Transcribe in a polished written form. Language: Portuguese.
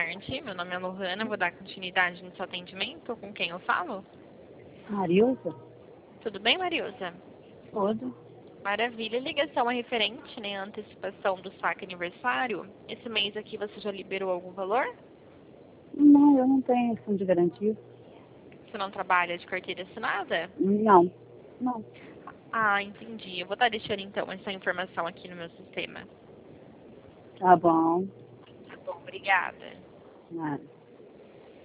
tarde. Meu nome é Lohana, vou dar continuidade no seu atendimento. Com quem eu falo? Marilza? Tudo bem, Marilza? Tudo. Maravilha. Ligação é referente, né, à antecipação do saque aniversário. Esse mês aqui você já liberou algum valor? Não, eu não tenho fundo de garantia. Você não trabalha de carteira assinada? Não. Não. Ah, entendi. Eu vou estar deixando então essa informação aqui no meu sistema. Tá bom. Tá bom, obrigada. Nada.